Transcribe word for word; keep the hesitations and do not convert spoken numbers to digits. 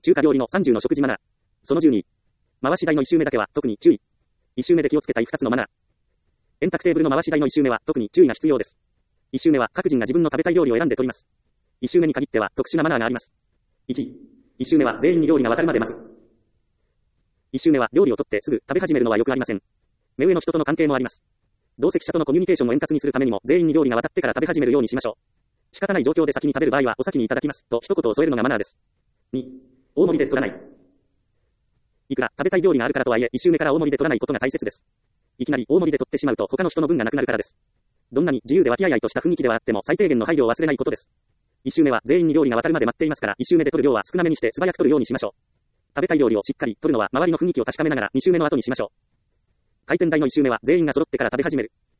中華料理のさんじゅうの食事マナー。そのじゅうに。回し台のいち周目だけは特に注意。いち周目で気をつけたいふたつのマナー。円卓テーブルの回し台のいち周目は特に注意が必要です。いち周目は各人が自分の食べたい料理を選んで取ります。いち周目に限っては特殊なマナーがあります。いち、いち周目は全員に料理が渡るまで待つ。いち周目は料理を取ってすぐ食べ始めるのは良くありません。目上の人との関係もあります。同席者とのコミュニケーションを円滑にするためにも全員に料理が渡ってから食べ始めるようにしましょう。仕方ない状況で先に食べる場合はお先にいただきますと一言を添えるのがマナーです。に、大盛りで取らない。いくら食べたい料理があるからとはいえいち周目から大盛りで取らないことが大切です。いきなり大盛りで取ってしまうと他の人の分がなくなるからです。どんなに自由で和気あいあいとした雰囲気ではあっても最低限の配慮を忘れないことです。いち周目は全員に料理が渡るまで待っていますからいち周目で取る量は少なめにして素早く取るようにしましょう。食べたい料理をしっかり取るのは周りの雰囲気を確かめながらに周目の後にしましょう。回転台のいち周目は全員が揃ってから食べ始める。